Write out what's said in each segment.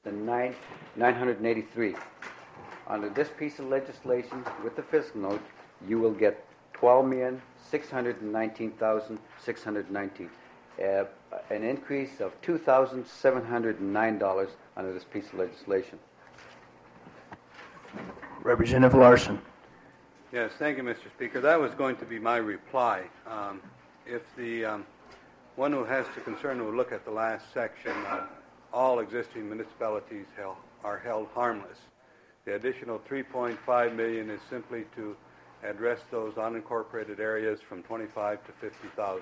$983. Under this piece of legislation, with the fiscal note, you will get $12,619,619, an increase of $2,709 under this piece of legislation. Representative Larson. Yes, thank you, Mr. Speaker. That was going to be my reply. If the one who has to concern will look at the last section, all existing municipalities are held harmless. The additional $3.5 million is simply to address those unincorporated areas from 25 to 50,000.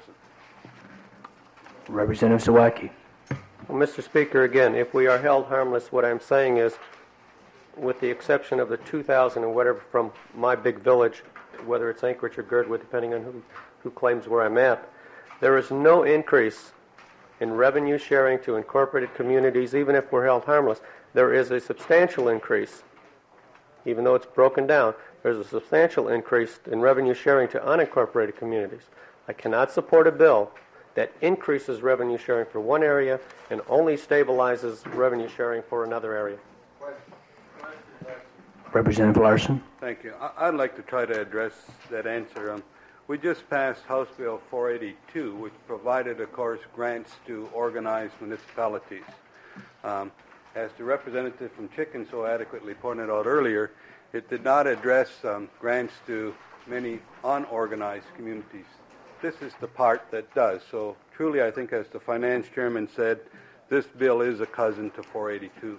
Representative Zawacki. Well, Mr. Speaker, again, if we are held harmless, what I'm saying is, with the exception of the 2,000 and whatever from my big village, whether it's Anchorage or Girdwood, depending on who claims where I'm at, there is no increase in revenue sharing to incorporated communities, even if we're held harmless. There is a substantial increase, even though it's broken down, there's a substantial increase in revenue sharing to unincorporated communities. I cannot support a bill that increases revenue sharing for one area and only stabilizes revenue sharing for another area. Representative Larson. Thank you. I'd like to try to address that answer. We just passed House Bill 482, which provided, of course, grants to organized municipalities. As the representative from Chicken so adequately pointed out earlier, it did not address grants to many unorganized communities. This is the part that does. So truly, I think, as the finance chairman said, this bill is a cousin to 482.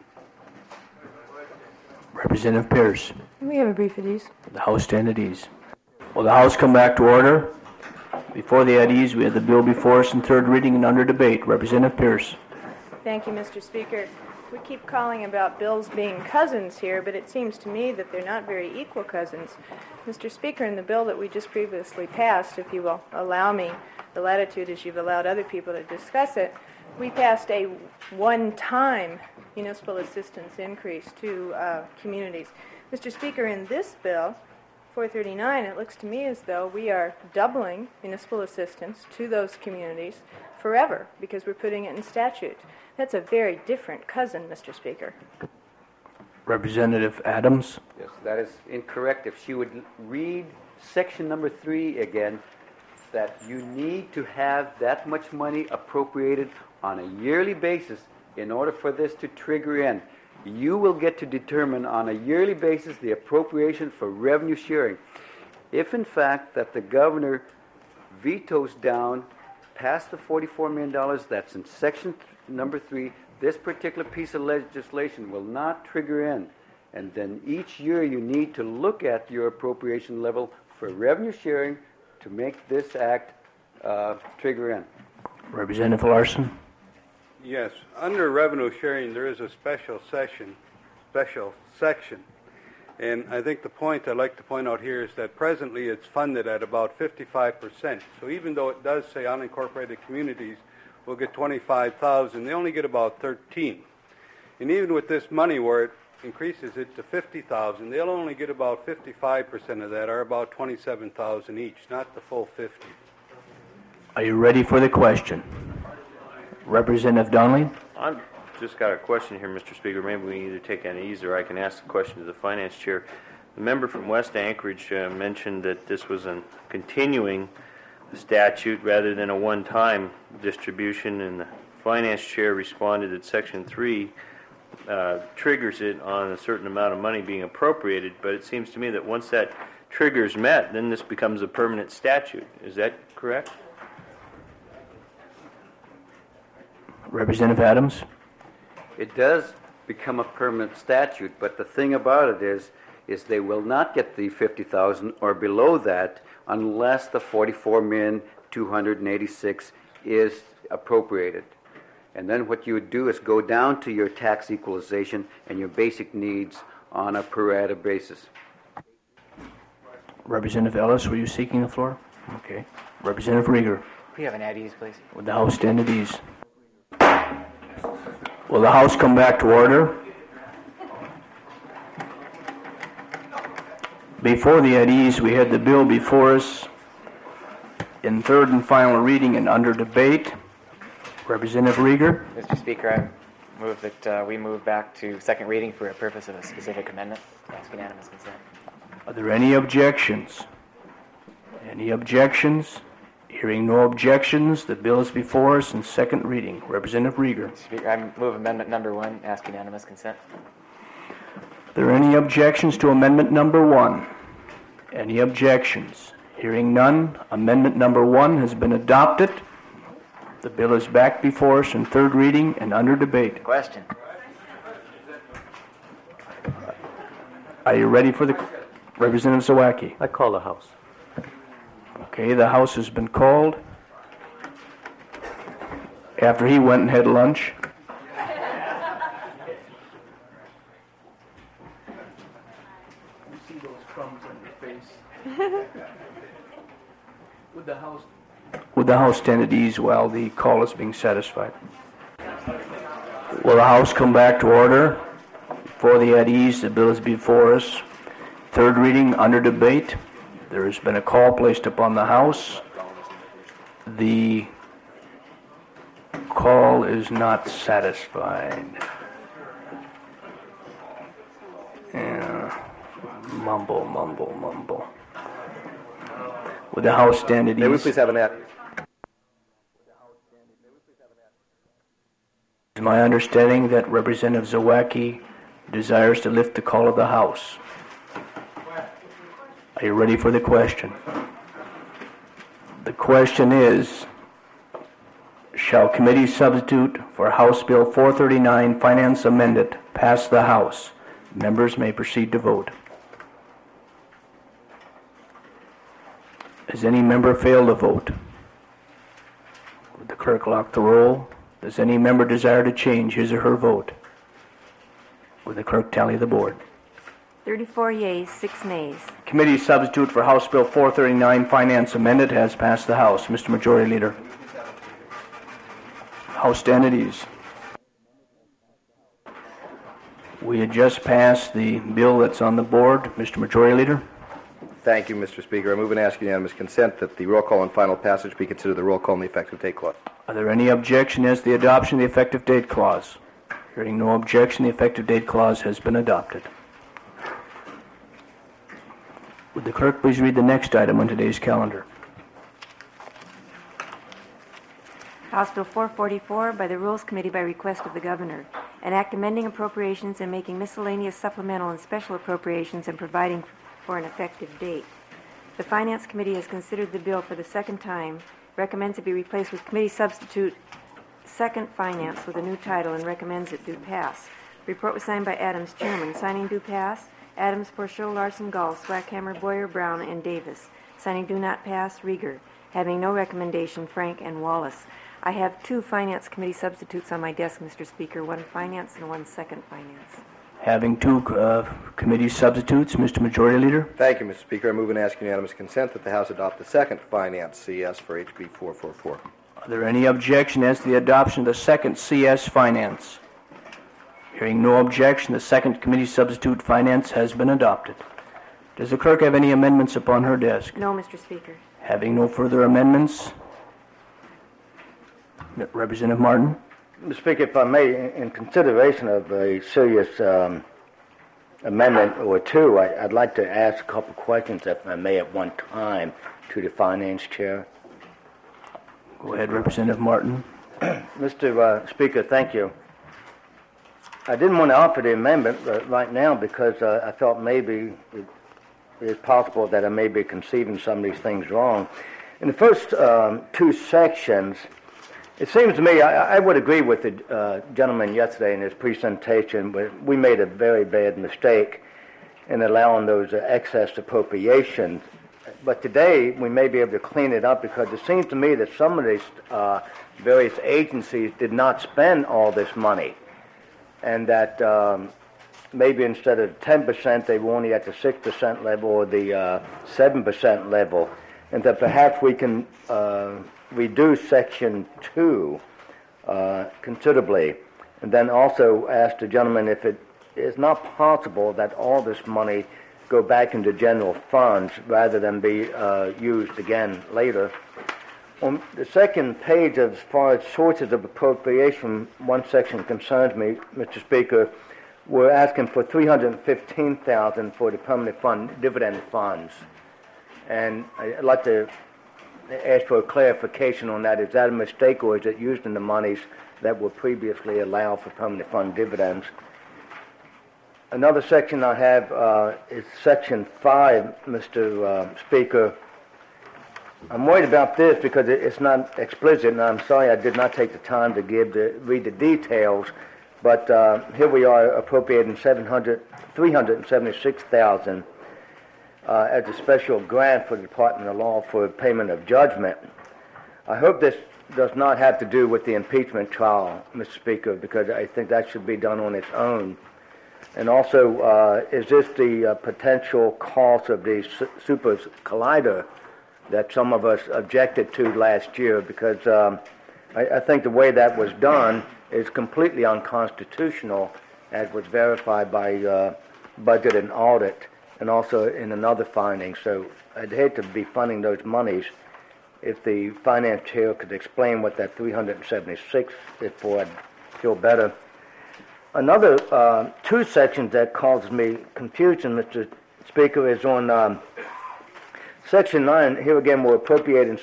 Representative Pierce. Can we have a brief at ease? The House stand at ease. Will the House come back to order? Before the at ease, we have the bill before us in third reading and under debate. Representative Pierce. Thank you, Mr. Speaker. We keep calling about bills being cousins here, but it seems to me that they're not very equal cousins. Mr. Speaker, in the bill that we just previously passed, if you will allow me the latitude as you've allowed other people to discuss it, we passed a one-time municipal assistance increase to communities. Mr. Speaker, in this bill, 439, it looks to me as though we are doubling municipal assistance to those communities forever because we're putting it in statute. That's a very different cousin, Mr. Speaker. Representative Adams. Yes, that is incorrect. If she would read section number 3 again, that you need to have that much money appropriated on a yearly basis in order for this to trigger in. You will get to determine on a yearly basis the appropriation for revenue sharing. If in fact that the governor vetoes down past the $44 million that's in section number 3, this particular piece of legislation will not trigger in. And then each year you need to look at your appropriation level for revenue sharing to make this act trigger in. Representative Larson. Yes, under revenue sharing there is a special section, and I think the point I'd like to point out here is that presently it's funded at about 55%. So even though it does say unincorporated communities will get 25,000, they only get about 13. And even with this money where it increases it to 50,000, they'll only get about 55% of that, or about 27,000 each, not the full 50. Are you ready for the question? Representative Donnelly. I've just got a question here, Mr. Speaker. Maybe we can either take an ease or I can ask the question to the finance chair. The member from West Anchorage mentioned that this was a continuing statute rather than a one-time distribution, and the finance chair responded that Section 3 triggers it on a certain amount of money being appropriated, but it seems to me that once that trigger is met, then this becomes a permanent statute. Is that correct? Representative Adams. It does become a permanent statute, but the thing about it is they will not get the 50,000 or below that unless the 44,286,000 is appropriated. And then what you would do is go down to your tax equalization and your basic needs on a per rata basis. Representative Ellis, were you seeking the floor? Okay. Representative Rieger. We have an at ease, please. Would the House stand at ease? Will the House come back to order? Before the at ease, we had the bill before us in third and final reading and under debate. Representative Rieger. Mr. Speaker, Move that we move back to second reading for a purpose of a specific amendment. Ask unanimous consent. Are there any objections? Any objections? Hearing no objections, the bill is before us in second reading. Representative Rieger. Speaker, I move amendment number 1. Ask unanimous consent. Are there any objections to amendment number 1? Any objections? Hearing none, amendment number 1 has been adopted. The bill is back before us in third reading and under debate. Question. Are you ready for the Representative Zawacki? I call the House. Okay, the House has been called. After he went and had lunch. You see those crumbs on your face? Would the House stand at ease while the call is being satisfied? Will the House come back to order? Before the at ease, the bill is before us. Third reading, under debate. There has been a call placed upon the House. The call is not satisfied. Mumble, mumble, mumble. Would the House stand at ease? May we please have an at? It's my understanding that Representative Zawacki desires to lift the call of the House. Are you ready for the question? The question is, shall committee substitute for House Bill 439 Finance Amendment pass the House? Members may proceed to vote. Has any member failed to vote? Would the clerk lock the roll? Does any member desire to change his or her vote? Would the clerk tally the board? 34 yeas, 6 nays. Committee substitute for House Bill 439 Finance Amendment has passed the House. Mr. Majority Leader. House stand at ease. We had just passed the bill that's on the board. Mr. Majority Leader. Thank you, Mr. Speaker. I move and ask unanimous consent that the roll call and final passage be considered the roll call and the effective date clause. Are there any objection as to the adoption of the effective date clause? Hearing no objection, the effective date clause has been adopted. Would the clerk please read the next item on today's calendar? House Bill 444 by the Rules Committee by request of the Governor. An act amending appropriations and making miscellaneous supplemental and special appropriations and providing for an effective date. The Finance Committee has considered the bill for the second time, recommends it be replaced with committee substitute Second Finance with a new title, and recommends it do pass. Report was signed by Adams, Chairman. Signing do pass, Adams, Porchot, Larson, Gall, Swackhammer, Boyer, Brown, and Davis. Signing do not pass, Rieger. Having no recommendation, Frank and Wallace. I have 2 Finance Committee substitutes on my desk, Mr. Speaker, 1 Finance and 1 Second Finance. Having 2 committee substitutes, Mr. Majority Leader. Thank you, Mr. Speaker. I move and ask unanimous consent that the House adopt the second Finance CS for HB 444. Are there any objection as to the adoption of the second CS Finance? Hearing no objection, the second committee substitute Finance has been adopted. Does the clerk have any amendments upon her desk? No, Mr. Speaker. Having no further amendments, Representative Martin. Mr. Speaker, if I may, in consideration of a serious amendment or 2, I'd like to ask a couple questions, if I may, at one time to the Finance Chair. Go ahead, Representative Martin. Mr. Speaker, thank you. I didn't want to offer the amendment right now because I thought maybe it is possible that I may be conceiving some of these things wrong. In the first 2 sections, it seems to me, I would agree with the gentleman yesterday in his presentation, but we made a very bad mistake in allowing those excess appropriations. But today, we may be able to clean it up because it seems to me that some of these various agencies did not spend all this money, and that maybe instead of 10%, they were only at the 6% level or the 7% level, and that perhaps we can reduce Section 2 considerably, and then also ask the gentleman if it is not possible that all this money go back into general funds rather than be used again later. On the second page, as far as sources of appropriation, one section concerns me, Mr. Speaker. We're asking for $315,000 for the permanent fund dividend funds, and I'd like to ask for a clarification on that. Is that a mistake, or is it used in the monies that were previously allowed for permanent fund dividends? Another section I have is Section 5, Mr. Speaker. I'm worried about this because it's not explicit, and I'm sorry I did not take the time to read the details, but here we are appropriating $376,000 as a special grant for the Department of Law for payment of judgment. I hope this does not have to do with the impeachment trial, Mr. Speaker, because I think that should be done on its own. And also, is this the potential cost of the Super Collider that some of us objected to last year? Because I think the way that was done is completely unconstitutional, as was verified by Budget and Audit, and also in another finding. So I'd hate to be funding those monies. If the finance chair could explain what that 376 is for, I'd feel better. Another two sections that causes me confusion, Mr. Speaker, is on Section 9. Here again, we're appropriating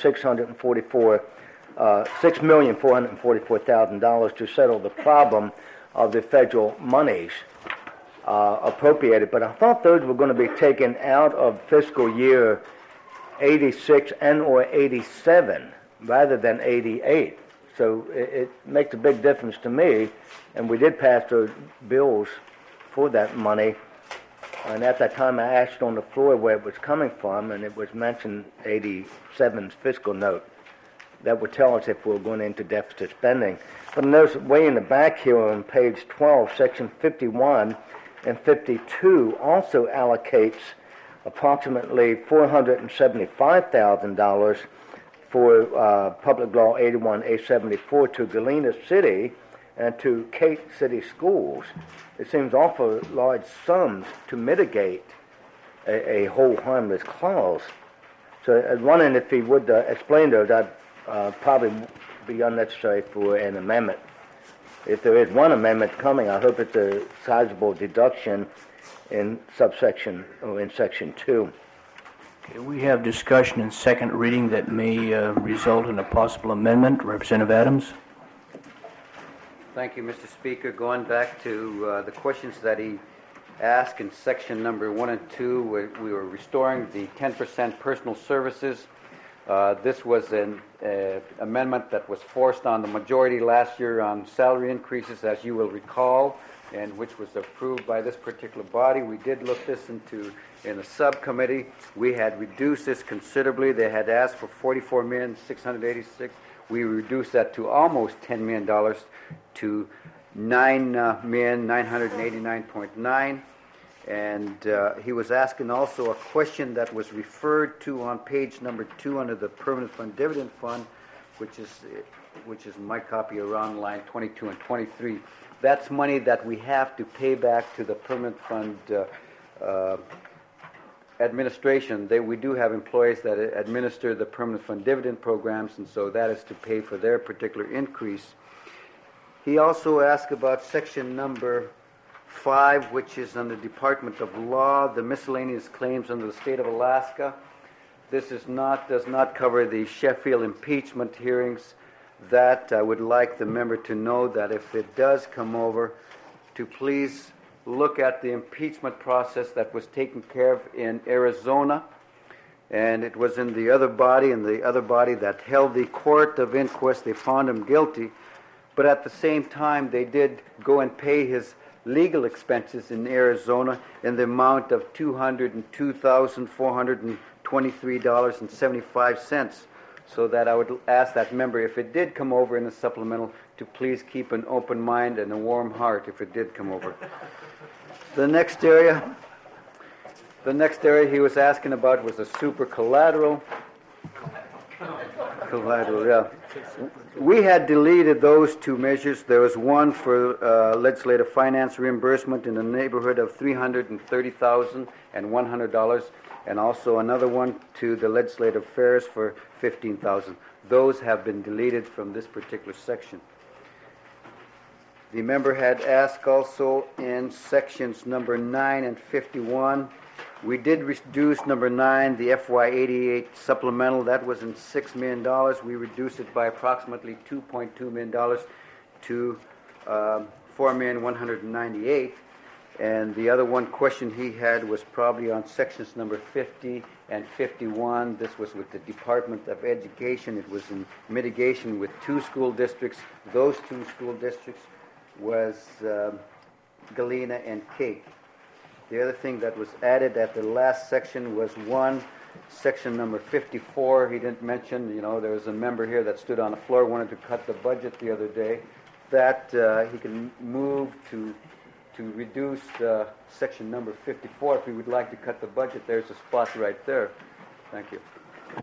$6,444,000 to settle the problem of the federal monies appropriated. But I thought those were going to be taken out of fiscal year 86 and or 87 rather than 88. So it makes a big difference to me, and we did pass those bills for that money. And at that time, I asked on the floor where it was coming from, and it was mentioned 87's fiscal note. That would tell us if we were going into deficit spending. But notice way in the back here on page 12, section 51 and 52 also allocates approximately $475,000 for Public Law 81-874 to Galena City and to Kate City Schools. It seems awful large sums to mitigate a whole harmless clause. So I was wondering if he would explain those. That'd probably be unnecessary for an amendment. If there is one amendment coming, I hope it's a sizable deduction in subsection or in section 2. Okay, we have discussion in second reading that may result in a possible amendment. Representative Adams. Thank you, Mr. Speaker. Going back to the questions that he asked in section number 1 and 2, we were restoring the 10% personal services. This was an amendment that was forced on the majority last year on salary increases, as you will recall, and which was approved by this particular body. We did look this into in a subcommittee. We had reduced this considerably. They had asked for $44,686,000. We reduced that to almost $10 million to $9,989,900. And he was asking also a question that was referred to on page number 2 under the Permanent Fund Dividend Fund, which is my copy around line 22 and 23. That's money that we have to pay back to the Permanent Fund administration. We do have employees that administer the Permanent Fund dividend programs, and so that is to pay for their particular increase. He also asked about section number 5, which is under Department of Law, the miscellaneous claims under the state of Alaska. This does not cover the Sheffield impeachment hearings. That I would like the member to know that if it does come over, to please look at the impeachment process that was taken care of in Arizona, and it was in the other body, that held the court of inquest. They found him guilty, but at the same time they did go and pay his legal expenses in Arizona in the amount of $202,423.75. So that I would ask that member, if it did come over in a supplemental, to please keep an open mind and a warm heart if it did come over. The next area he was asking about was a super collateral. Collateral, yeah. We had deleted those two measures. There was one for legislative finance reimbursement in the neighborhood of $330,100, and also another one to the legislative affairs for $15,000. Those have been deleted from this particular section. The member had asked also in sections number 9 and 51. We did reduce number 9, the FY88 supplemental. That was in $6 million. We reduced it by approximately $2.2 million to $4,198,000. And the other one question he had was probably on sections number 50 and 51. This was with the Department of Education. It was in mitigation with 2 school districts. Those 2 school districts was Galena and Cake. The other thing that was added at the last section was section number 54. He didn't mention, there was a member here that stood on the floor, wanted to cut the budget the other day, that he can move to reduce section number 54. If he would like to cut the budget, there's a spot right there. Thank you.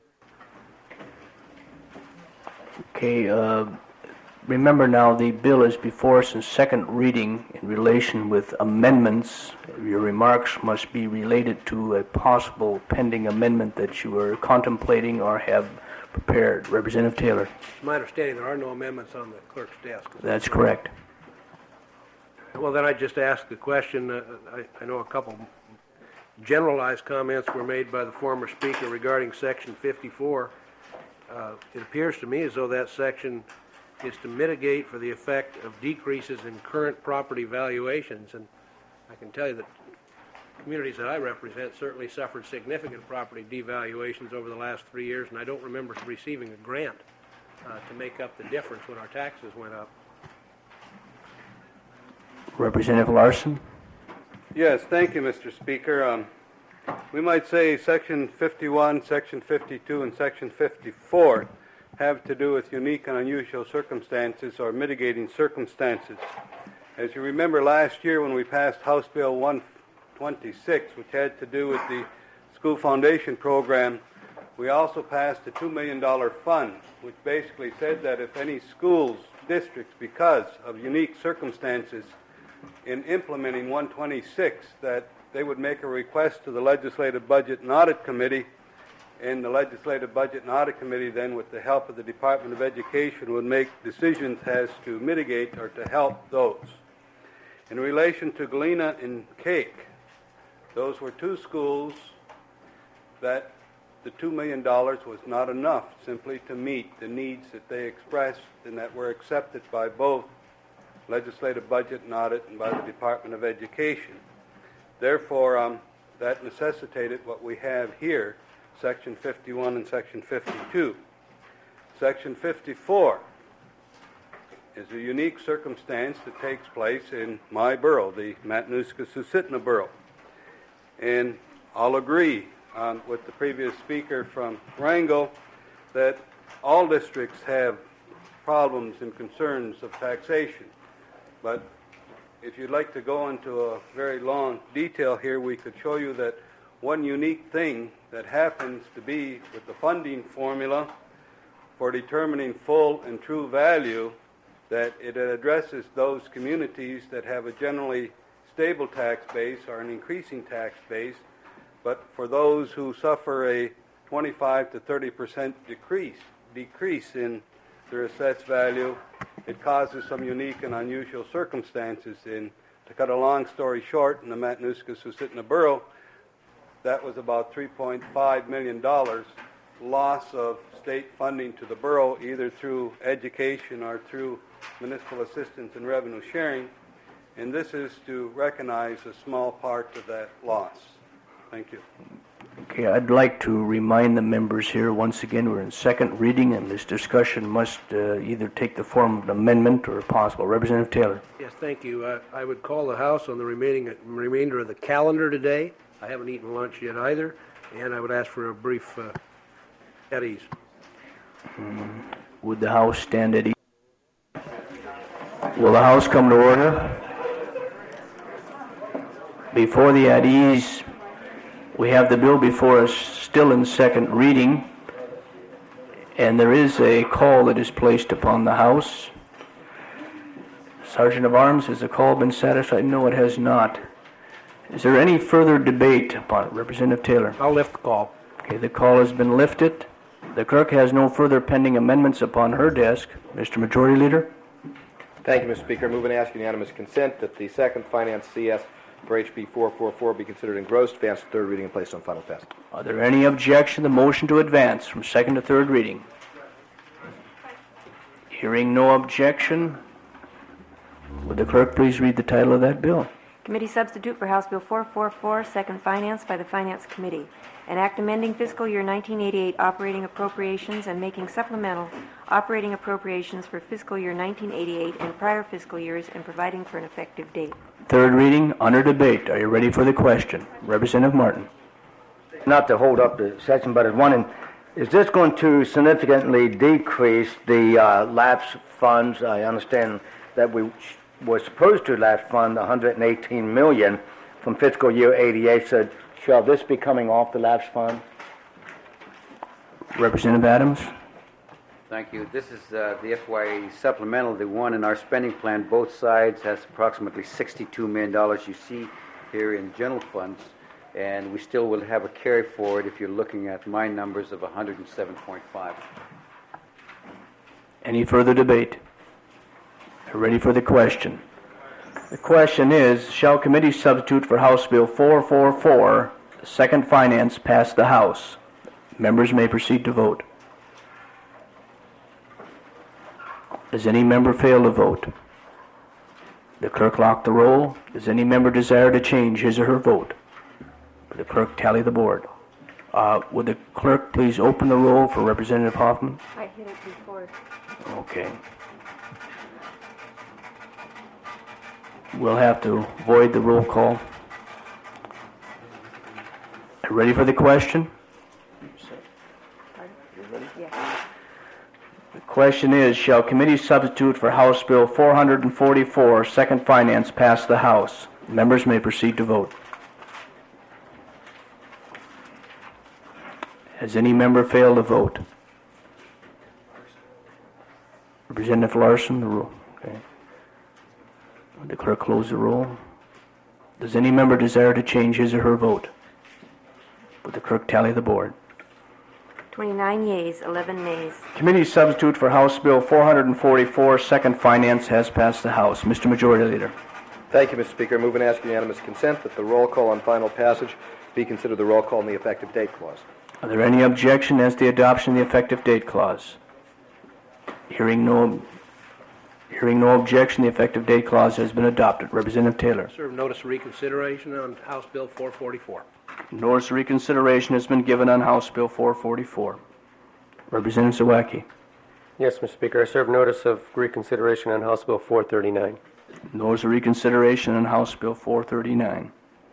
Okay, remember now the bill is before us in second reading in relation with amendments. Your remarks must be related to a possible pending amendment that you are contemplating or have prepared. Representative Taylor. It's my understanding there are no amendments on the clerk's desk. That's correct. Well, then I just ask the question. I know a couple generalized comments were made by the former speaker regarding Section 54. It appears to me as though that section is to mitigate for the effect of decreases in current property valuations. And I can tell you that communities that I represent certainly suffered significant property devaluations over the last 3 years, and I don't remember receiving a grant to make up the difference when our taxes went up. Representative Larson. Yes, thank you, Mr. Speaker. We might say Section 51, Section 52, and Section 54 have to do with unique and unusual circumstances or mitigating circumstances. As you remember last year when we passed House Bill 126, which had to do with the school foundation program, we also passed a $2 million fund, which basically said that if any schools, districts, because of unique circumstances in implementing 126, that they would make a request to the Legislative Budget and Audit Committee, and the Legislative Budget and Audit Committee then, with the help of the Department of Education, would make decisions as to mitigate or to help those. In relation to Galena and Cake, those were 2 schools that the $2 million was not enough simply to meet the needs that they expressed and that were accepted by both Legislative Budget and Audit and by the Department of Education. Therefore, that necessitated what we have here, Section 51 and Section 52. Section 54 is a unique circumstance that takes place in my borough, the Matanuska-Susitna borough. And I'll agree with the previous speaker from Wrangell that all districts have problems and concerns of taxation. But if you'd like to go into a very long detail here, we could show you that one unique thing that happens to be with the funding formula for determining full and true value, that it addresses those communities that have a generally stable tax base or an increasing tax base, but for those who suffer a 25 to 30% decrease in their assessed value, it causes some unique and unusual circumstances. And to cut a long story short, in the Matanuska-Susitna borough, that was about $3.5 million loss of state funding to the borough, either through education or through municipal assistance and revenue sharing. And this is to recognize a small part of that loss. Thank you. Okay, I'd like to remind the members here, once again, we're in second reading, and this discussion must either take the form of an amendment or possible. Representative Taylor. Yes, thank you. I would call the House on the remainder of the calendar today. I haven't eaten lunch yet either, and I would ask for a brief at ease. Would the House stand at ease? Will the House come to order? Before the at ease, we have the bill before us still in second reading, And there is a call that is placed upon the House. Sergeant of Arms, has the call been satisfied? No, it has not. Is there any further debate upon it? Representative Taylor. I'll lift the call. Okay, the call has been lifted. The clerk has no further pending amendments upon her desk. Mr. Majority Leader? Thank you, Mr. Speaker. I move and ask unanimous consent that the second Finance CS for HB 444 be considered engrossed, advanced to third reading, and placed on final passage. Are there any objection to the motion to advance from second to third reading? Hearing no objection, would the clerk please read the title of that bill? Committee substitute for House Bill 444, second finance by the Finance Committee. An act amending fiscal year 1988 operating appropriations and making supplemental operating appropriations for fiscal year 1988 and prior fiscal years and providing for an effective date. Third reading, under debate. Are you ready for the question? Representative Martin. Not to hold up the session, but I was wondering, is this going to significantly decrease the lapse funds? I understand that we were supposed to lapse fund $118 million from fiscal year 88. So shall this be coming off the lapse fund? Representative Adams. Thank you. This is the FY supplemental, the one in our spending plan. Both sides has approximately $62 million you see here in general funds, and we still will have a carry forward if you're looking at my numbers of 107.5. Any further debate? Ready for the question. The question is, shall committee substitute for House Bill 444, second finance, pass the House? Members may proceed to vote. Does any member fail to vote? The clerk lock the roll. Does any member desire to change his or her vote? Would the clerk tally the board? Would the clerk please open the roll for Representative Hoffman? I hit it before. Okay. We'll have to void the roll call. Ready for the question? Yes. The question is, shall committee substitute for House Bill 444, second finance, pass the House? Members may proceed to vote. Has any member failed to vote? Representative Larson, the roll. Okay. Would the clerk close the roll? Does any member desire to change his or her vote? Would the clerk tally the board? 29 yeas, 11 nays. Committee substitute for House Bill 444, second finance, has passed the House. Mr. Majority Leader. Thank you, Mr. Speaker. I move and ask unanimous consent that the roll call on final passage be considered the roll call in the effective date clause. Are there any objection as to the adoption of the effective date clause? Hearing no objection, the effective date clause has been adopted. Representative Taylor. Serve notice of reconsideration on House Bill 444. Notice of reconsideration has been given on House Bill 444. Representative Zawacki. Yes, Mr. Speaker. I serve notice of reconsideration on House Bill 439. Notice of reconsideration on House Bill 439.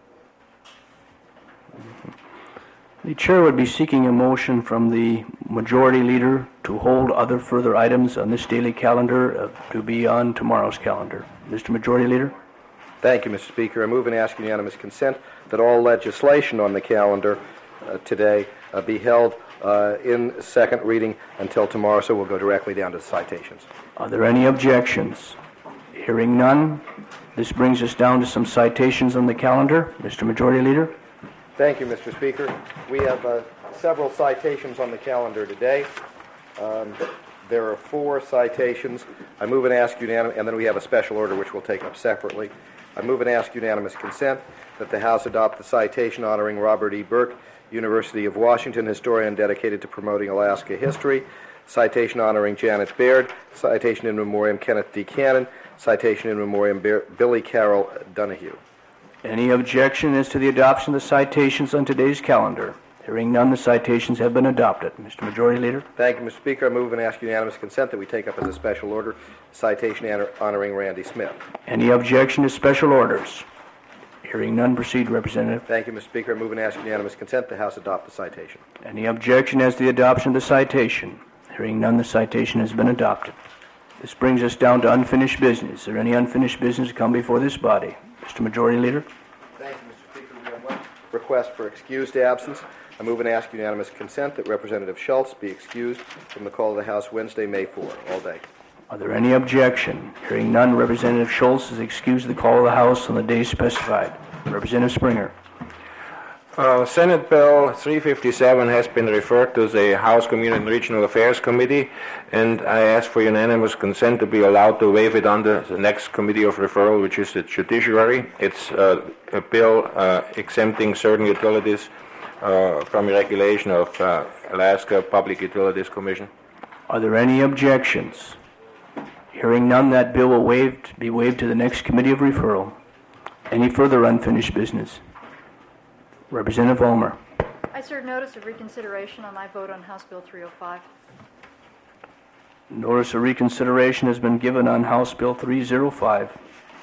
The chair would be seeking a motion from the Majority Leader to hold other further items on this daily calendar to be on tomorrow's calendar. Mr. Majority Leader. Thank you, Mr. Speaker. I move and ask unanimous consent that all legislation on the calendar today be held in second reading until tomorrow, so we'll go directly down to the citations. Are there any objections? Hearing none, this brings us down to some citations on the calendar. Mr. Majority Leader. Thank you, Mr. Speaker. We have several citations on the calendar today. There are 4 citations. I move and ask unanimous, and then we have a special order which we'll take up separately. I move and ask unanimous consent that the House adopt the citation honoring Robert E. Burke, University of Washington historian dedicated to promoting Alaska history, citation honoring Janet Baird, citation in memoriam Kenneth D. Cannon, citation in memoriam Billy Carroll Donahue. Any objection as to the adoption of the citations on today's calendar? Hearing none, the citations have been adopted. Mr. Majority Leader. Thank you, Mr. Speaker. I move and ask unanimous consent that we take up as a special order citation honoring Randy Smith. Any objection to special orders? Hearing none, proceed, Representative. Thank you, Mr. Speaker. I move and ask unanimous consent the House adopt the citation. Any objection as to the adoption of the citation? Hearing none, the citation has been adopted. This brings us down to unfinished business. Is there any unfinished business to come before this body? Mr. Majority Leader. Thank you, Mr. Speaker. We have one request for excused absence. I move and ask unanimous consent that Representative Schultz be excused from the call of the House Wednesday, May 4, all day. Are there any objection? Hearing none, Representative Schultz is excused the call of the House on the day specified. Representative Springer. Senate Bill 357 has been referred to the House Community and Regional Affairs Committee, and I ask for unanimous consent to be allowed to waive it under the next committee of referral, which is the Judiciary. It's a bill exempting certain utilities from regulation of Alaska Public Utilities Commission. Are there any objections? Hearing none, that bill will be waived to the next committee of referral. Any further unfinished business? Representative Ulmer. I serve notice of reconsideration on my vote on House Bill 305. Notice of reconsideration has been given on House Bill 305.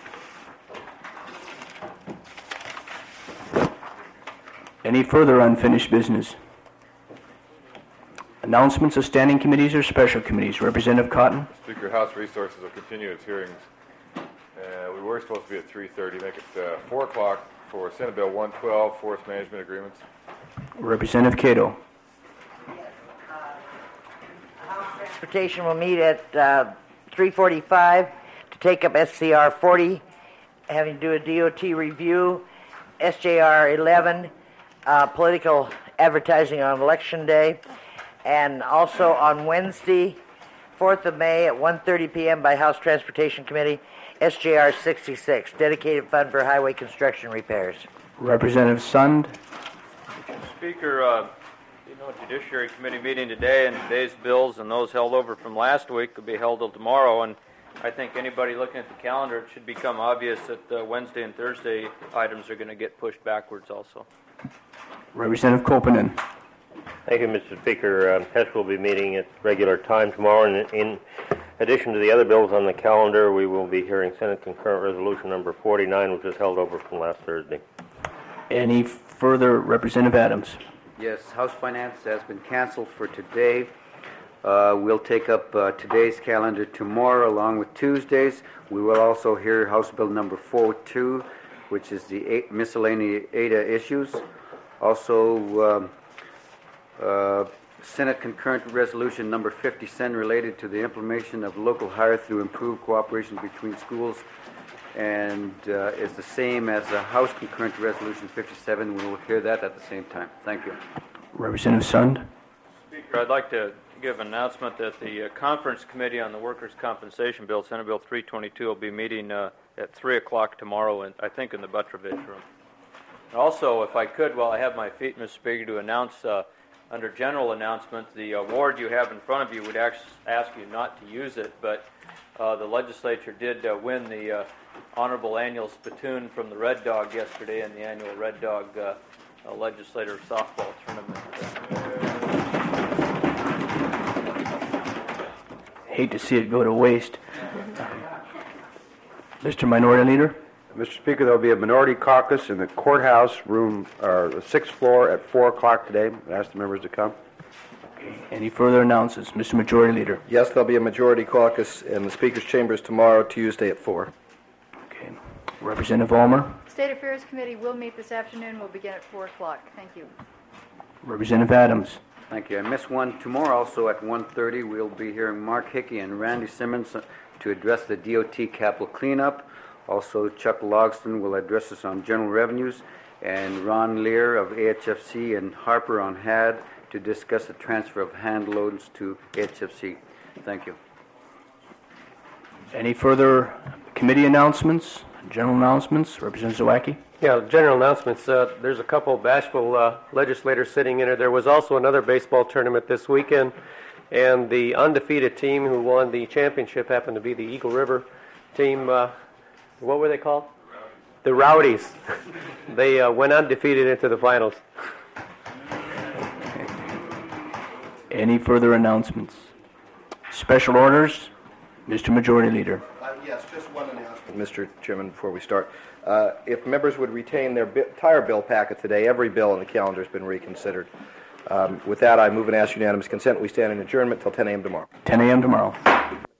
Any further unfinished business? Announcements of standing committees or special committees. Representative Cotton. Speaker, House Resources will continue its hearings. We were supposed to be at 3:30. Make it 4 o'clock for Senate Bill 112, Forest Management Agreements. Representative Cato. Transportation will meet at 3:45 to take up SCR 40, having to do a DOT review, SJR 11, political advertising on Election Day, and also on Wednesday, 4th of May at 1:30 p.m. by House Transportation Committee, SJR 66, dedicated fund for highway construction repairs. Representative Sund. Speaker, Judiciary Committee meeting today, and today's bills and those held over from last week could be held till tomorrow, and I think anybody looking at the calendar, it should become obvious that Wednesday and Thursday items are going to get pushed backwards also. Representative Kopinen. Thank you, Mr. Speaker. HESC will be meeting at regular time tomorrow, and in addition to the other bills on the calendar, we will be hearing Senate Concurrent Resolution number 49, which was held over from last Thursday. Any further? Representative Adams. Yes, House Finance has been canceled for today. We'll take up today's calendar tomorrow along with Tuesday's. We will also hear House Bill number 402, which is the miscellaneous ADA issues. Also, Senate Concurrent Resolution number 57 related to the implementation of local hire through improved cooperation between schools, and is the same as the House Concurrent Resolution 57. We will hear that at the same time. Thank you. Representative Sund. Speaker, I'd like to give an announcement that the Conference Committee on the Workers' Compensation Bill, Senate Bill 322, will be meeting at 3 o'clock tomorrow, I think in the Butrovich room. And also, if I could, while I have my feet, Mr. Speaker, to announce under general announcement, the award you have in front of you would ask you not to use it, but the legislature did win the honorable annual spittoon from the Red Dog yesterday in the annual Red Dog legislator softball tournament. Hate to see it go to waste. Mr. Minority Leader. Mr. Speaker, there will be a minority caucus in the courthouse room, the 6th floor at 4 o'clock today. I ask the members to come. Okay. Any further announcements? Mr. Majority Leader. Yes, there'll be a majority caucus in the Speaker's chambers tomorrow, Tuesday at 4. Okay. Representative Ulmer. State Affairs Committee will meet this afternoon. We'll begin at 4 o'clock. Thank you. Representative Adams. Thank you. I missed one tomorrow also at 1:30. We'll be hearing Mark Hickey and Randy Simmons to address the DOT capital cleanup. Also, Chuck Logston will address us on general revenues, and Ron Lear of AHFC and Harper on HAD to discuss the transfer of hand loads to AHFC. Thank you. Any further committee announcements, general announcements? Representative Zawacki? Yeah, general announcements. There's a couple of bashful legislators sitting in it. There was also another baseball tournament this weekend, and the undefeated team who won the championship happened to be the Eagle River team. What were they called? The Rowdies. They went undefeated into the finals. Any further announcements? Special orders? Mr. Majority Leader. Yes, just one announcement, Mr. Chairman, before we start. If members would retain their entire bill packet today, every bill on the calendar has been reconsidered. With that, I move and ask unanimous consent. We stand in adjournment till 10 a.m. tomorrow. 10 a.m. tomorrow.